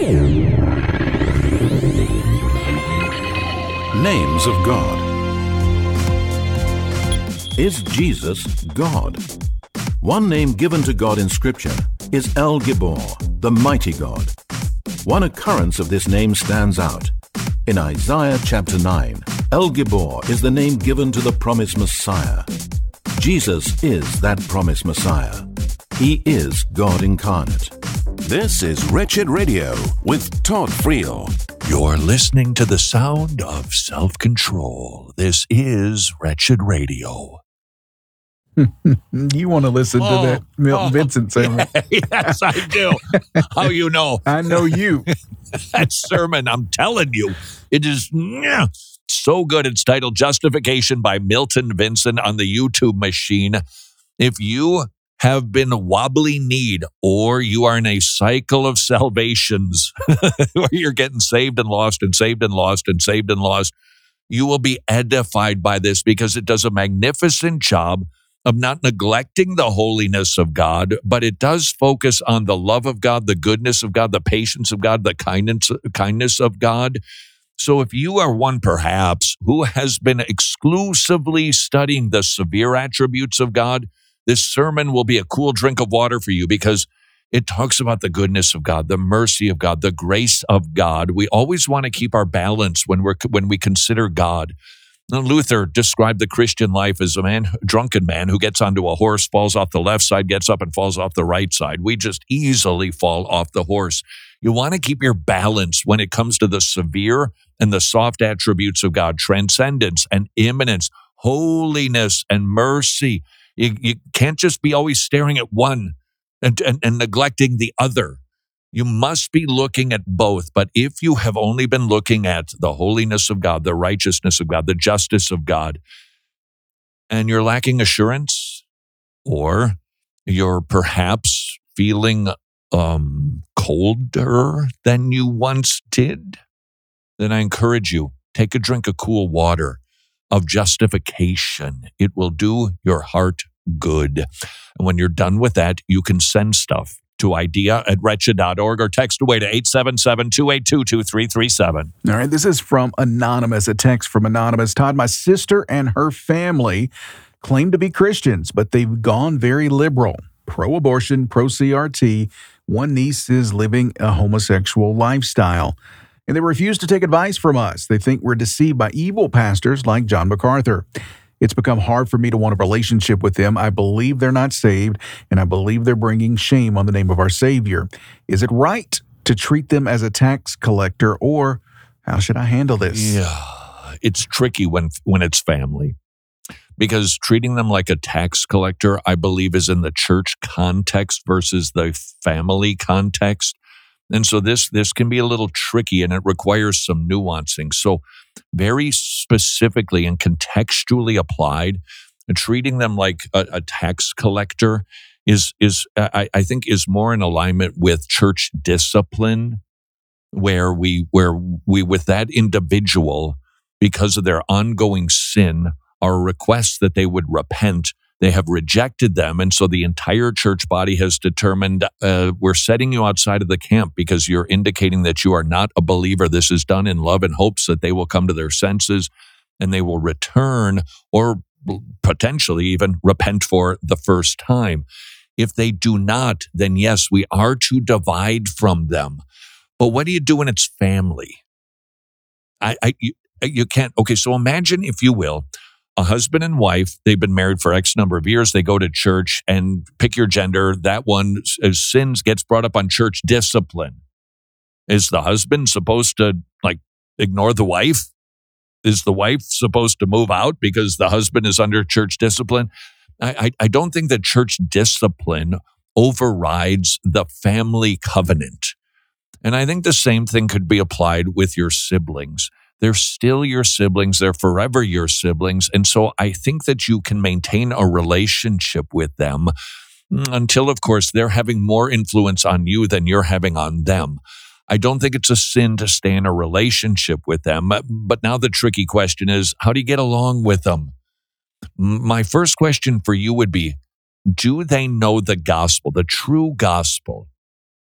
Names of God. Is Jesus God? One name given to God in Scripture is El Gibor, the mighty God. One occurrence of this name stands out. In Isaiah chapter 9, El Gibor is the name given to the promised Messiah. Jesus is that promised Messiah. He is God incarnate. This is Wretched Radio with Todd Friel. You're listening to the sound of self-control. This is Wretched Radio. You want to listen to that Milton Vincent sermon? Yes, I do. How you know? I know you. That sermon, I'm telling you, it is so good. It's titled Justification by Milton Vincent on the YouTube machine. If you have been wobbly-kneed or you are in a cycle of salvations where you're getting saved and lost and saved and lost and saved and lost, you will be edified by this because it does a magnificent job of not neglecting the holiness of God, but it does focus on the love of God, the goodness of God, the patience of God, the kindness of God. So if you are one, perhaps, who has been exclusively studying the severe attributes of God, this sermon will be a cool drink of water for you because it talks about the goodness of God, the mercy of God, the grace of God. We always want to keep our balance when we consider God. Now, Luther described the Christian life as a drunken man who gets onto a horse, falls off the left side, gets up and falls off the right side. We just easily fall off the horse. You want to keep your balance when it comes to the severe and the soft attributes of God, transcendence and immanence, holiness and mercy. You can't just be always staring at one and neglecting the other. You must be looking at both. But if you have only been looking at the holiness of God, the righteousness of God, the justice of God, and you're lacking assurance, or you're perhaps feeling colder than you once did, then I encourage you, take a drink of cool water of justification. It will do your heart good. And when you're done with that, you can send stuff to idea@wretched.org or text away to 877-282-2337. All right, this is from Anonymous, a text from Anonymous. Todd, my sister and her family claim to be Christians, but they've gone very liberal, pro-abortion, pro-CRT. One niece is living a homosexual lifestyle, and they refuse to take advice from us. They think we're deceived by evil pastors like John MacArthur. It's become hard for me to want a relationship with them. I believe they're not saved, and I believe they're bringing shame on the name of our Savior. Is it right to treat them as a tax collector, or how should I handle this? Yeah, it's tricky when it's family, because treating them like a tax collector, I believe, is in the church context versus the family context. And so this can be a little tricky, and it requires some nuancing. So very specifically and contextually applied, treating them like a tax collector is I think is more in alignment with church discipline, where we with that individual, because of their ongoing sin, our request that they would repent. They have rejected them, and so the entire church body has determined, we're setting you outside of the camp because you're indicating that you are not a believer. This is done in love and hopes that they will come to their senses and they will return, or potentially even repent for the first time. If they do not, then yes, we are to divide from them. But what do you do when it's family? You can't. Okay, so imagine, if you will, a husband and wife, they've been married for X number of years. They go to church, and pick your gender. That one, as sins, gets brought up on church discipline. Is the husband supposed to ignore the wife? Is the wife supposed to move out because the husband is under church discipline? I don't think that church discipline overrides the family covenant. And I think the same thing could be applied with your siblings. They're still your siblings. They're forever your siblings. And so I think that you can maintain a relationship with them until, of course, they're having more influence on you than you're having on them. I don't think it's a sin to stay in a relationship with them. But now the tricky question is, how do you get along with them? My first question for you would be, do they know the gospel, the true gospel?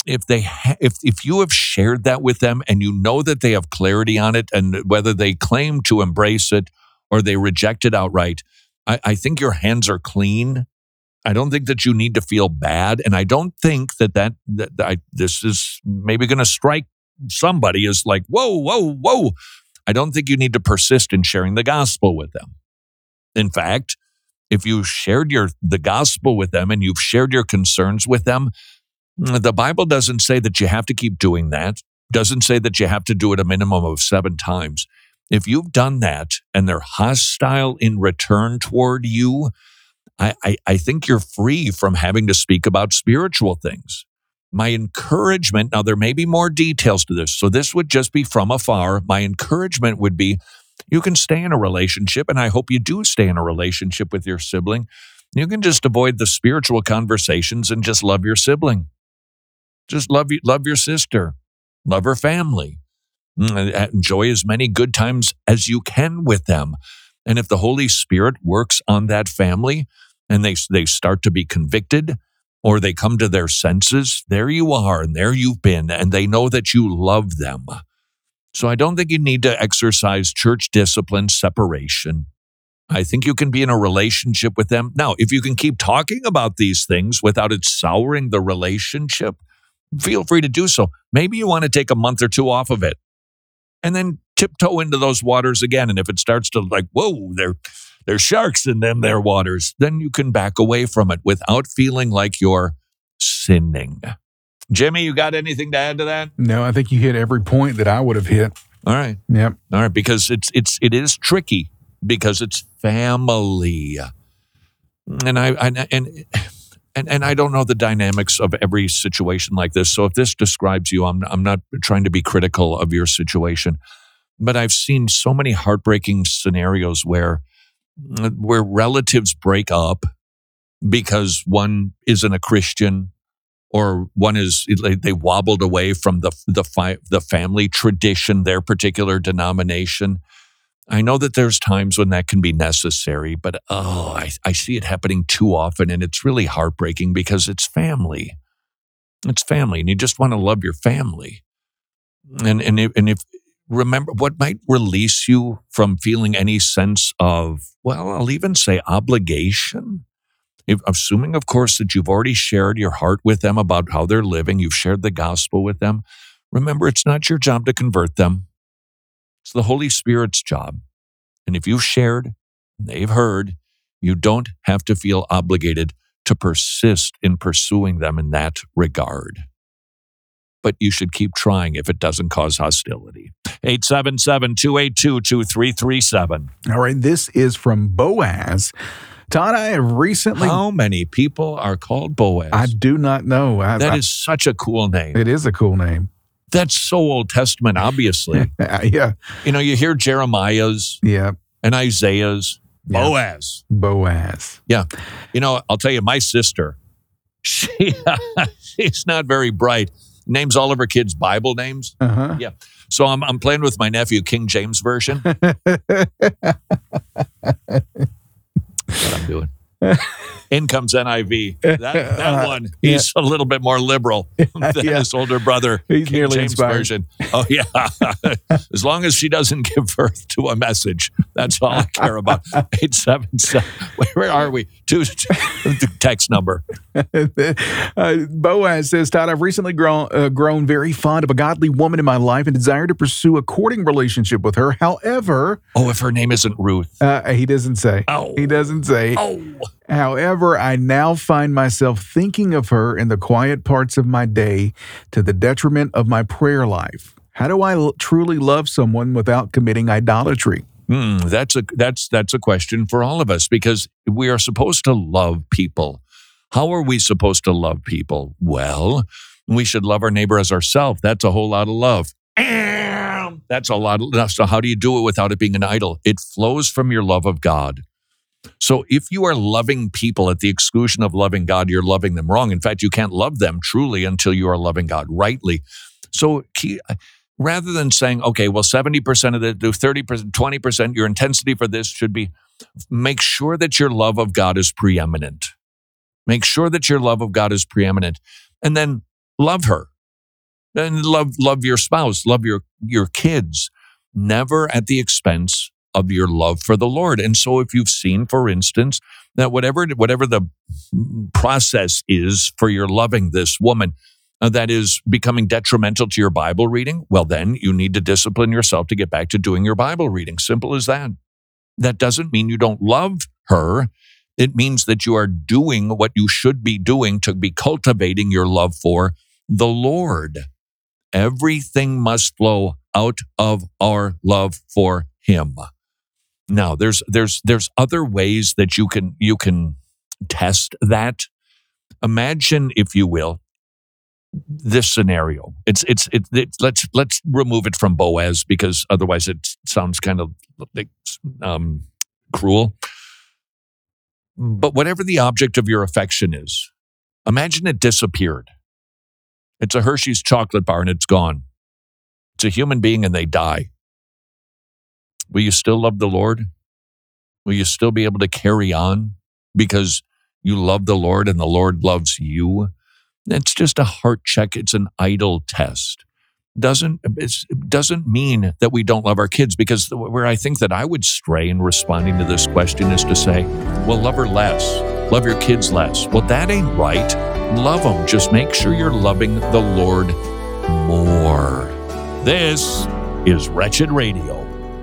if you have shared that with them and you know that they have clarity on it, and whether they claim to embrace it or they reject it outright, I think your hands are clean. I don't think that you need to feel bad, and I don't think that this is maybe going to strike somebody as like, whoa. I don't think you need to persist in sharing the gospel with them. In fact, if you shared the gospel with them and you've shared your concerns with them, the Bible doesn't say that you have to keep doing that. Doesn't say that you have to do it a minimum of 7 times. If you've done that and they're hostile in return toward you, I think you're free from having to speak about spiritual things. My encouragement, now there may be more details to this, so this would just be from afar. My encouragement would be, you can stay in a relationship, and I hope you do stay in a relationship with your sibling. You can just avoid the spiritual conversations and just love your sibling. Just love your sister. Love her family. Enjoy as many good times as you can with them. And if the Holy Spirit works on that family and they start to be convicted or they come to their senses, there you are and there you've been, and they know that you love them. So I don't think you need to exercise church discipline separation. I think you can be in a relationship with them. Now, if you can keep talking about these things without it souring the relationship, feel free to do so. Maybe you want to take a month or 2 off of it and then tiptoe into those waters again. And if it starts to like, whoa, there's sharks in them there waters, then you can back away from it without feeling like you're sinning. Jimmy, you got anything to add to that? No, I think you hit every point that I would have hit. All right. Yep. All right, because it is tricky because it's family. And I don't know the dynamics of every situation like this. So if this describes you, I'm not trying to be critical of your situation, but I've seen so many heartbreaking scenarios where relatives break up because one isn't a Christian or one is, they wobbled away from the family tradition, their particular denomination. I know that there's times when that can be necessary, but I see it happening too often, and it's really heartbreaking because it's family. It's family, and you just want to love your family. And if remember, what might release you from feeling any sense of, well, I'll even say obligation? Assuming, of course, that you've already shared your heart with them about how they're living, you've shared the gospel with them. Remember, it's not your job to convert them. It's the Holy Spirit's job. And if you've shared and they've heard, you don't have to feel obligated to persist in pursuing them in that regard. But you should keep trying if it doesn't cause hostility. 877-282-2337. All right, this is from Boaz. Todd, I have recently... How many people are called Boaz? I do not know. That is such a cool name. It is a cool name. That's so Old Testament, obviously. Yeah. You know, you hear Jeremiah's and Isaiah's. Boaz. Yeah. You know, I'll tell you, my sister, she's not very bright. Names all of her kids Bible names. Uh-huh. Yeah. So I'm playing with my nephew, King James Version. That's what I'm doing. In comes NIV. That one, he's a little bit more liberal than his older brother, he's King nearly James inspired. Version. Oh, yeah. As long as she doesn't give birth to a message, that's all I care about. 877. Where are we? Text number. Boaz says, Todd, I've recently grown very fond of a godly woman in my life and desire to pursue a courting relationship with her. However... Oh, if her name isn't Ruth. He doesn't say. Oh. He doesn't say. Oh. However, I now find myself thinking of her in the quiet parts of my day to the detriment of my prayer life. How do I truly love someone without committing idolatry? That's a question for all of us, because we are supposed to love people. How are we supposed to love people? Well, we should love our neighbor as ourselves. That's a whole lot of love. That's a lot of love. So how do you do it without it being an idol? It flows from your love of God. So if you are loving people at the exclusion of loving God, you're loving them wrong. In fact, you can't love them truly until you are loving God rightly. So rather than saying, okay, well, 70% of it, do 30%, 20%, your intensity for this should be, make sure that your love of God is preeminent. Make sure that your love of God is preeminent. And then love her. And love your spouse, love your kids, never at the expense of your love for the Lord. And so if you've seen, for instance, that whatever the process is for your loving this woman that is becoming detrimental to your Bible reading, well, then you need to discipline yourself to get back to doing your Bible reading. Simple as that. That doesn't mean you don't love her. It means that you are doing what you should be doing to be cultivating your love for the Lord. Everything must flow out of our love for Him. Now, there's other ways that you can test that. Imagine, if you will, this scenario. Let's remove it from Boaz, because otherwise it sounds kind of like cruel. But whatever the object of your affection is, imagine it disappeared. It's a Hershey's chocolate bar and it's gone. It's a human being and they die. Will you still love the Lord? Will you still be able to carry on because you love the Lord and the Lord loves you? It's just a heart check. It's an idle test. It doesn't mean that we don't love our kids, because where I think that I would stray in responding to this question is to say, well, love her less. Love your kids less. Well, that ain't right. Love them. Just make sure you're loving the Lord more. This is Wretched Radio.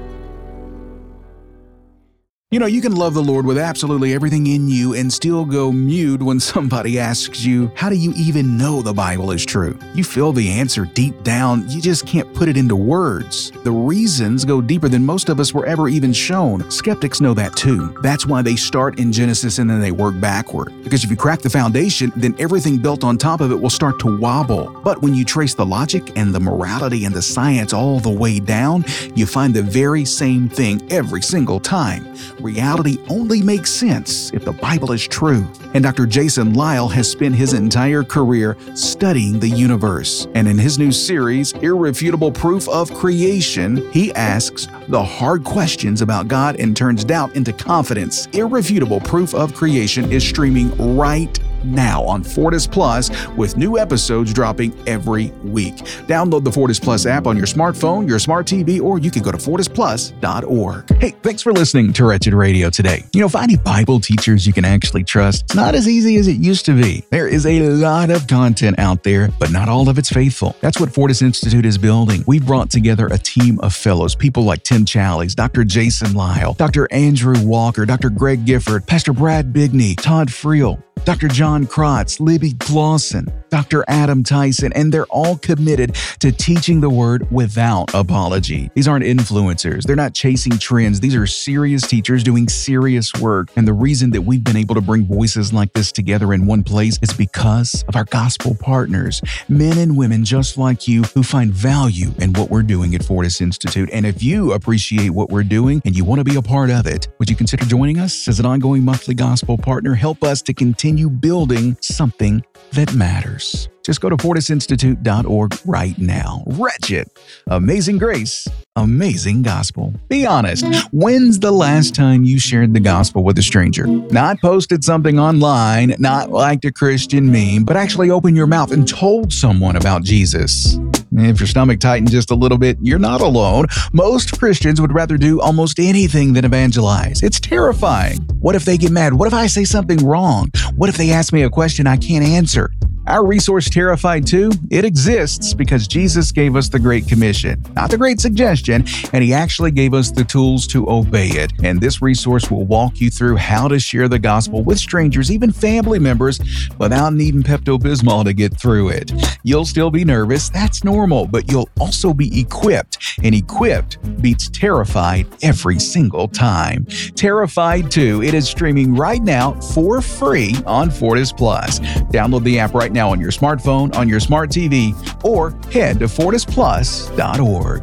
You know, you can love the Lord with absolutely everything in you and still go mute when somebody asks you, how do you even know the Bible is true? You feel the answer deep down, you just can't put it into words. The reasons go deeper than most of us were ever even shown. Skeptics know that too. That's why they start in Genesis and then they work backward. Because if you crack the foundation, then everything built on top of it will start to wobble. But when you trace the logic and the morality and the science all the way down, you find the very same thing every single time. Reality only makes sense if the Bible is true. And Dr. Jason Lisle has spent his entire career studying the universe. And in his new series, Irrefutable Proof of Creation, he asks the hard questions about God and turns doubt into confidence. Irrefutable Proof of Creation is streaming right now on Fortis Plus, with new episodes dropping every week. Download the Fortis Plus app on your smartphone, your smart TV, or you can go to fortisplus.org. Hey, thanks for listening to Wretched Radio today. You know, finding Bible teachers you can actually trust, it's not as easy as it used to be. There is a lot of content out there, but not all of it's faithful. That's what Fortis Institute is building. We've brought together a team of fellows, people like Tim Challies, Dr. Jason Lisle, Dr. Andrew Walker, Dr. Greg Gifford, Pastor Brad Bigney, Todd Friel, Dr. John Krotz, Libby Clausen, Dr. Adam Tyson, and they're all committed to teaching the Word without apology. These aren't influencers. They're not chasing trends. These are serious teachers doing serious work. And the reason that we've been able to bring voices like this together in one place is because of our gospel partners, men and women just like you who find value in what we're doing at Fortis Institute. And if you appreciate what we're doing and you want to be a part of it, would you consider joining us as an ongoing monthly gospel partner? Help us to continue building something that matters. Just go to fortisinstitute.org right now. Wretched, amazing grace, amazing gospel. Be honest. When's the last time you shared the gospel with a stranger? Not posted something online, not liked a Christian meme, but actually opened your mouth and told someone about Jesus. If your stomach tightened just a little bit, you're not alone. Most Christians would rather do almost anything than evangelize. It's terrifying. What if they get mad? What if I say something wrong? What if they ask me a question I can't answer? Our resource, Terrified 2, it exists because Jesus gave us the Great Commission, not the Great Suggestion, and He actually gave us the tools to obey it. And this resource will walk you through how to share the gospel with strangers, even family members, without needing Pepto-Bismol to get through it. You'll still be nervous, that's normal, but you'll also be equipped, and equipped beats terrified every single time. Terrified 2, it is streaming right now for free on Fortis Plus. Download the app right now on your smartphone, on your smart TV, or head to fortisplus.org.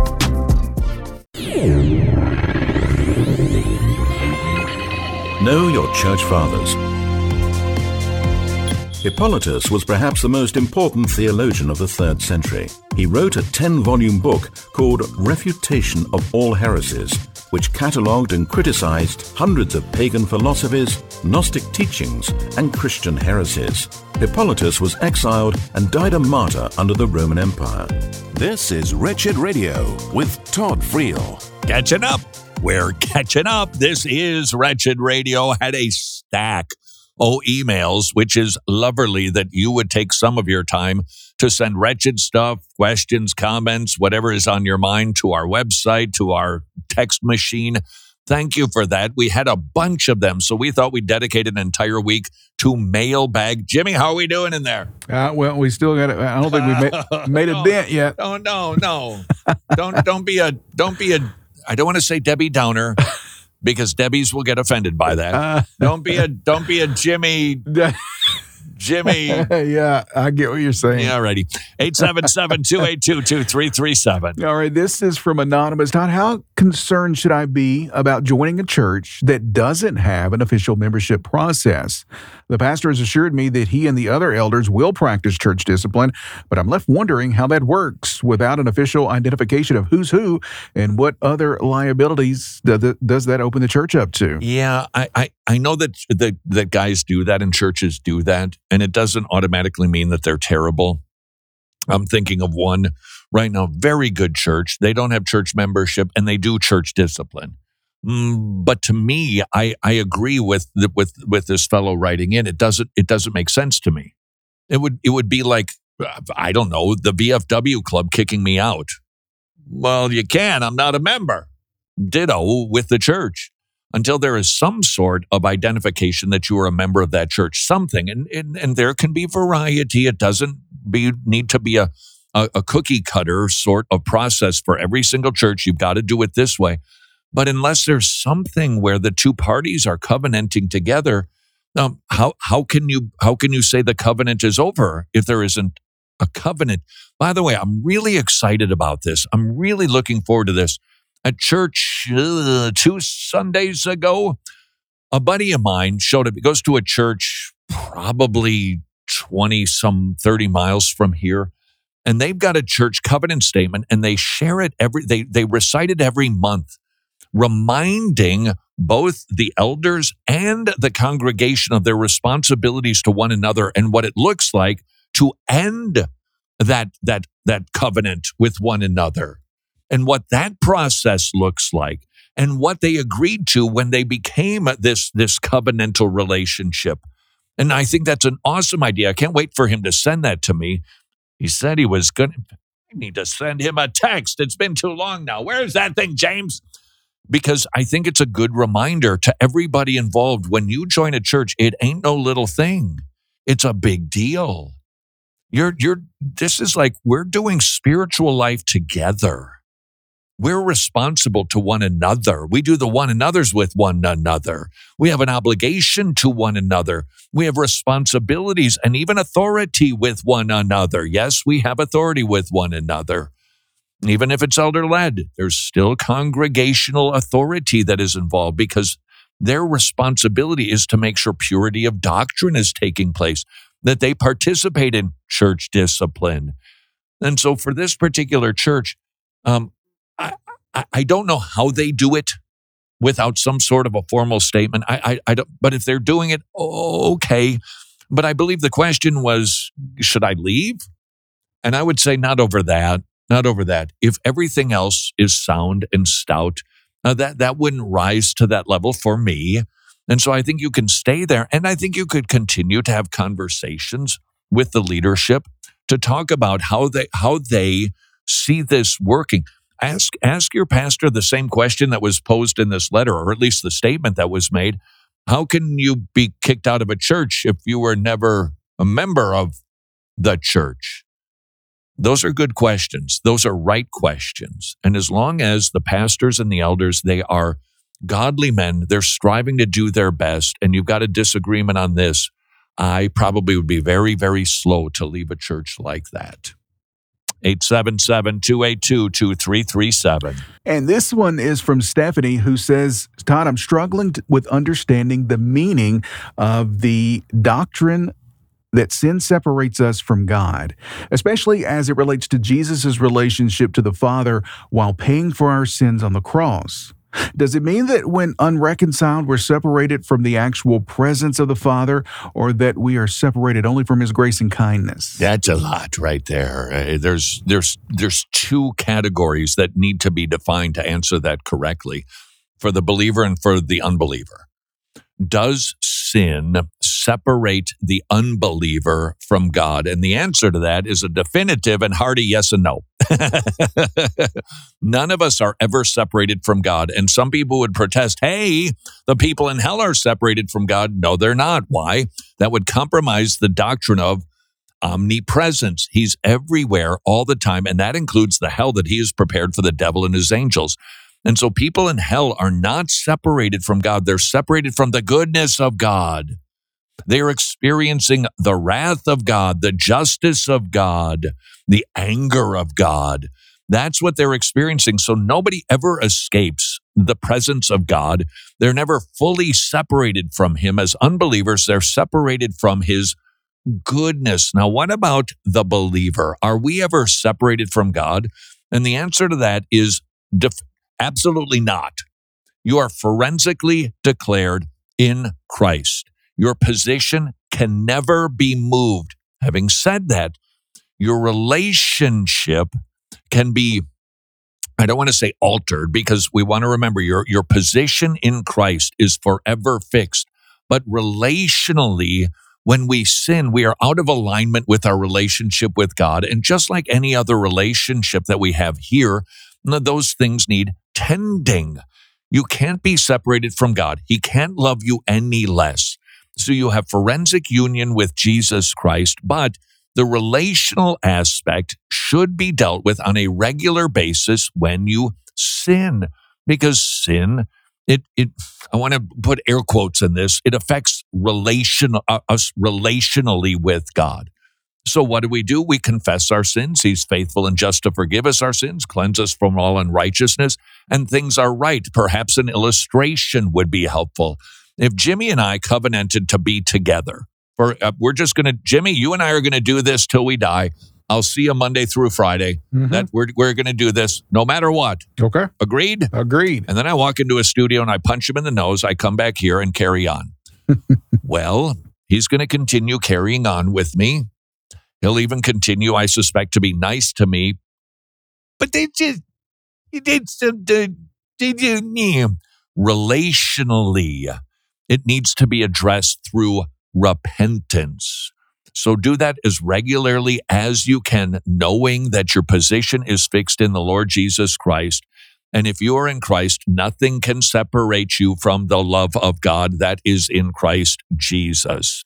Know your church fathers. Hippolytus was perhaps the most important theologian of the 3rd century. He wrote a 10-volume book called Refutation of All Heresies, which catalogued and criticized hundreds of pagan philosophies, Gnostic teachings, and Christian heresies. Hippolytus was exiled and died a martyr under the Roman Empire. This is Wretched Radio with Todd Friel. Catching up. We're catching up. This is Wretched Radio. Had a stack of emails, which is lovely that you would take some of your time to send wretched stuff, questions, comments, whatever is on your mind to our website, to our text machine. Thank you for that. We had a bunch of them, so we thought we'd dedicate an entire week to mailbag. Jimmy, how are we doing in there? Well, we still got it. I don't think we've made a dent yet. Oh, no. Don't be a, I don't want to say Debbie Downer, because Debbies will get offended by that. Don't be a Jimmy. Yeah, I get what you're saying. Yeah, righty. 877-282-2337. All right, this is from Anonymous. Todd, how concerned should I be about joining a church that doesn't have an official membership process? The pastor has assured me that he and the other elders will practice church discipline, but I'm left wondering how that works without an official identification of who's who and what other liabilities does that open the church up to? Yeah, I know that guys do that and churches do that, and it doesn't automatically mean that they're terrible. I'm thinking of one right now, very good church. They don't have church membership and they do church discipline. But to me, I agree with this fellow writing in. It doesn't make sense to me. It would be like, I don't know, the VFW club kicking me out. Well, you can. I'm not a member. Ditto with the church. Until there is some sort of identification that you are a member of that church, something, and there can be variety. It doesn't need to be a cookie cutter sort of process for every single church. You've got to do it this way. But unless there's something where the two parties are covenanting together, how can you say the covenant is over if there isn't a covenant? By the way, I'm really excited about this. I'm really looking forward to this. At church 2 Sundays ago, a buddy of mine showed up. He goes to a church probably 30 miles from here, and they've got a church covenant statement, and they share it they recite it every month, reminding both the elders and the congregation of their responsibilities to one another and what it looks like to end that covenant with one another. And what that process looks like, and what they agreed to when they became this covenantal relationship. And I think that's an awesome idea. I can't wait for him to send that to me. He said he was going to. I need to send him a text. It's been too long now. Where's that thing, James? Because I think it's a good reminder to everybody involved. When you join a church, it ain't no little thing. It's a big deal. This is like we're doing spiritual life together. We're responsible to one another. We do the one another's with one another. We have an obligation to one another. We have responsibilities and even authority with one another. Yes, we have authority with one another. Even if it's elder-led, there's still congregational authority that is involved because their responsibility is to make sure purity of doctrine is taking place, that they participate in church discipline. And so for this particular church, I don't know how they do it without some sort of a formal statement. I don't, but if they're doing it, okay. But I believe the question was, should I leave? And I would say not over that. If everything else is sound and stout, that wouldn't rise to that level for me. And so I think you can stay there. And I think you could continue to have conversations with the leadership to talk about how they see this working. Ask your pastor the same question that was posed in this letter, or at least the statement that was made. How can you be kicked out of a church if you were never a member of the church? Those are good questions. Those are right questions. And as long as the pastors and the elders, they are godly men, they're striving to do their best, and you've got a disagreement on this, I probably would be very, very slow to leave a church like that. 877-282-2337. And this one is from Stephanie, who says, Todd, I'm struggling with understanding the meaning of the doctrine that sin separates us from God, especially as it relates to Jesus' relationship to the Father while paying for our sins on the cross. Does it mean that when unreconciled, we're separated from the actual presence of the Father, or that we are separated only from His grace and kindness? That's a lot right there. There's two categories that need to be defined to answer that correctly for the believer and for the unbeliever. Does sin separate the unbeliever from God? And the answer to that is a definitive and hearty yes and no. None of us are ever separated from God. And some people would protest, hey, the people in hell are separated from God. No, they're not. Why? That would compromise the doctrine of omnipresence. He's everywhere all the time, and that includes the hell that He has prepared for the devil and his angels. And so people in hell are not separated from God. They're separated from the goodness of God. They're experiencing the wrath of God, the justice of God, the anger of God. That's what they're experiencing. So nobody ever escapes the presence of God. They're never fully separated from Him. As unbelievers, they're separated from His goodness. Now, what about the believer? Are we ever separated from God? And the answer to that is absolutely not. You are forensically declared in Christ. Your position can never be moved. Having said that, your relationship can be, I don't want to say altered, because we want to remember your position in Christ is forever fixed. But relationally, when we sin, we are out of alignment with our relationship with God. And just like any other relationship that we have here, those things need tending. You can't be separated from God. He can't love you any less. So you have forensic union with Jesus Christ, but the relational aspect should be dealt with on a regular basis when you sin, because sin, I want to put air quotes in this, it affects us relationally with God. So what do? We confess our sins. He's faithful and just to forgive us our sins, cleanse us from all unrighteousness, and things are right. Perhaps an illustration would be helpful. If Jimmy and I covenanted to be together, Jimmy, you and I are going to do this till we die. I'll see you Monday through Friday. Mm-hmm. That we're going to do this no matter what. Okay. Agreed? Agreed. And then I walk into a studio and I punch him in the nose. I come back here and carry on. Well, he's going to continue carrying on with me. He'll even continue, I suspect, to be nice to me. But relationally, it needs to be addressed through repentance. So do that as regularly as you can, knowing that your position is fixed in the Lord Jesus Christ. And if you are in Christ, nothing can separate you from the love of God that is in Christ Jesus.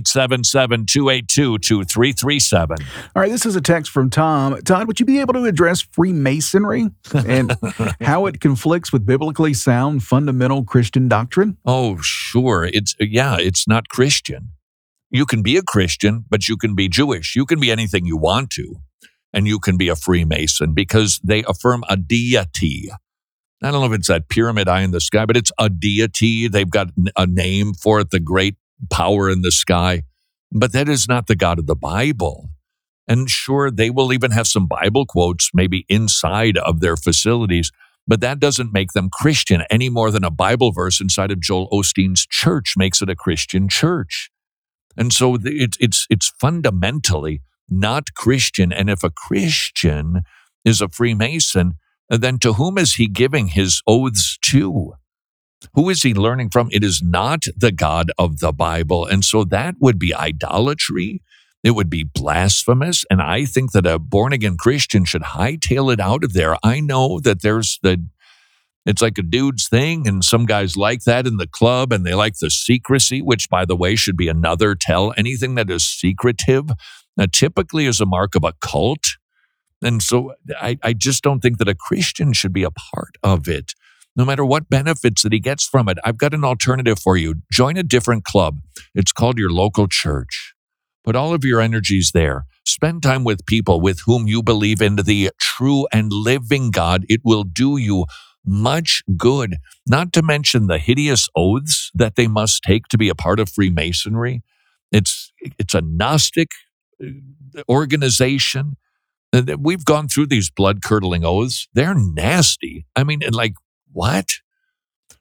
877-282-2337. All right, this is a text from Tom. Todd, would you be able to address Freemasonry and how it conflicts with biblically sound fundamental Christian doctrine? Oh, sure. It's not Christian. You can be a Christian, but you can be Jewish. You can be anything you want to. And you can be a Freemason because they affirm a deity. I don't know if it's that pyramid eye in the sky, but it's a deity. They've got a name for it, the great power in the sky. But that is not the God of the Bible. And sure, they will even have some Bible quotes maybe inside of their facilities, but that doesn't make them Christian any more than a Bible verse inside of Joel Osteen's church makes it a Christian church. And so it's fundamentally not Christian. And if a Christian is a Freemason, then to whom is he giving his oaths to? Who is he learning from? It is not the God of the Bible. And so that would be idolatry. It would be blasphemous. And I think that a born-again Christian should hightail it out of there. I know that it's like a dude's thing, and some guys like that in the club, and they like the secrecy, which, by the way, should be another tell. Anything that is secretive typically is a mark of a cult. And so I just don't think that a Christian should be a part of it, no matter what benefits that he gets from it. I've got an alternative for you. Join a different club. It's called your local church. Put all of your energies there. Spend time with people with whom you believe in the true and living God. It will do you much good, not to mention the hideous oaths that they must take to be a part of Freemasonry. It's a Gnostic organization. We've gone through these blood-curdling oaths. They're nasty. I mean, like, what?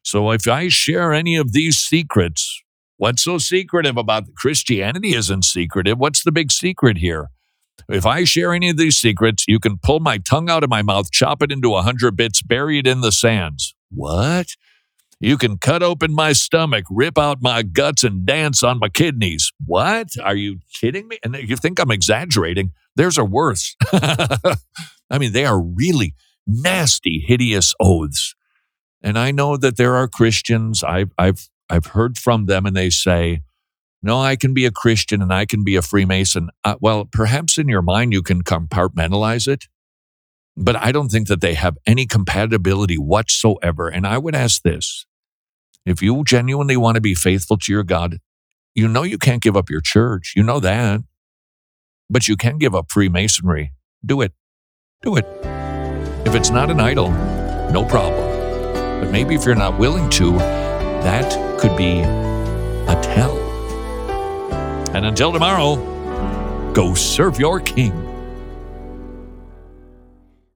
So if I share any of these secrets, what's so secretive about Christianity? Isn't secretive. What's the big secret here? If I share any of these secrets, you can pull my tongue out of my mouth, chop it into 100 bits, bury it in the sands. What? You can cut open my stomach, rip out my guts, and dance on my kidneys. What? Are you kidding me? And you think I'm exaggerating? Theirs are worse. I mean, they are really nasty, hideous oaths. And I know that there are Christians, I've heard from them, and they say, no, I can be a Christian and I can be a Freemason. Well, perhaps in your mind you can compartmentalize it, but I don't think that they have any compatibility whatsoever. And I would ask this, if you genuinely want to be faithful to your God, you know you can't give up your church. You know that. But you can give up Freemasonry. Do it. Do it. If it's not an idol, no problem. But maybe if you're not willing to, that could be a tell. And until tomorrow, go serve your king.